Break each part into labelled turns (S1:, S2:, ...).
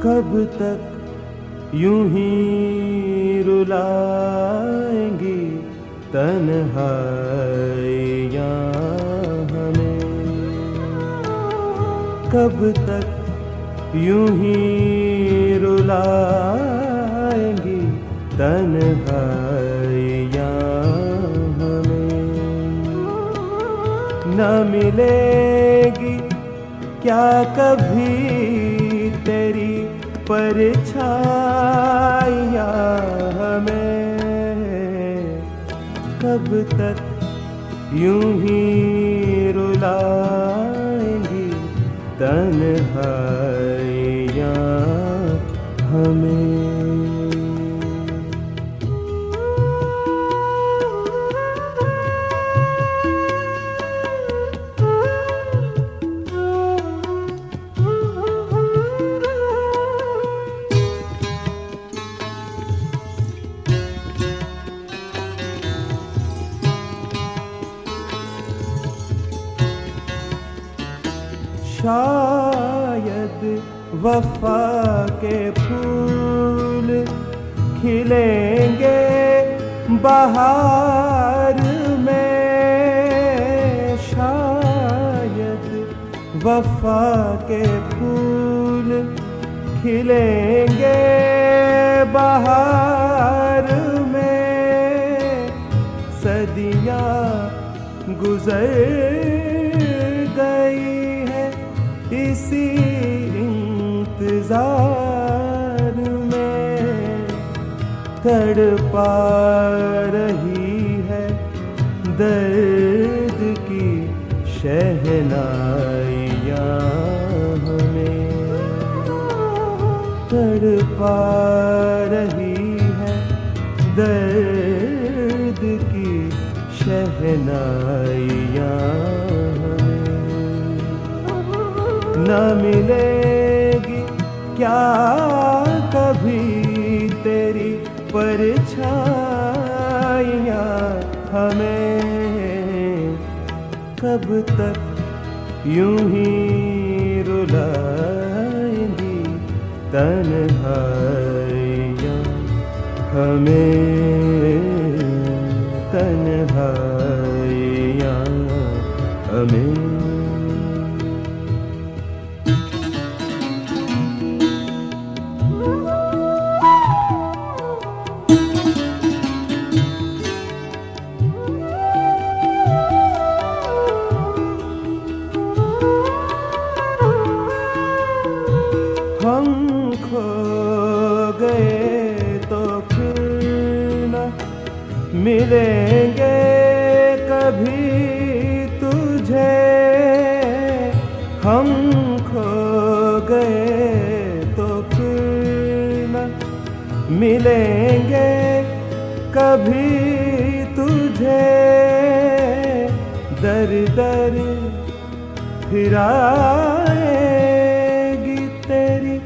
S1: कब तक यूं ही रुलाएंगी तन्हाइयाँ हमें, कब तक यूं ही रुलाएंगी तन्हाइयाँ हमें। न मिलेगी क्या कभी तेरी परछाइयाँ हमें, कब तक यूं ही रुलाएंगी तन्हाइयाँ हमें। शायद वफा के फूल खिलेंगे बहार में, शायद वफा के फूल खिलेंगे बहार में। सदियाँ गुजर गई इसी इंतजार में, तड़पा रही है दर्द की शहनाइयाँ हमें, तड़पा रही है दर्द की शहनाइयाँ। न मिलेगी क्या कभी तेरी परछाइयाँ हमें, कब तक यूं ही रुलाएंगी तन्हाइयाँ हमें, तन्हाइयाँ हमें। हम खो गए तो फिर न मिलेंगे कभी तुझे, हम खो गए तो फिर न मिलेंगे कभी तुझे। दर दर फिराएगी तेरी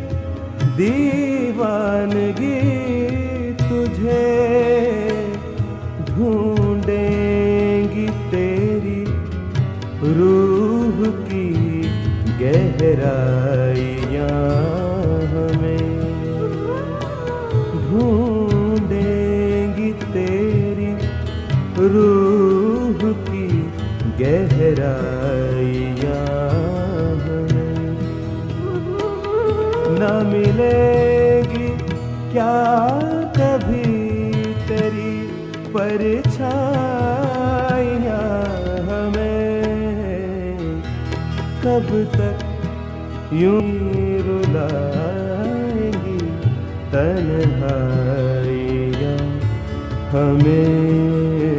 S1: दीवानगी तुझे, ढूंढेंगी तेरी रूह की गहराइयाँ हमें, ढूंढेंगी तेरी रूह की गहराइयाँ हमें। न मिलेगी क्या कभी तेरी परछाइयाँ हमें, कब तक यूं रुलाएंगी तन्हाइयाँ हमें।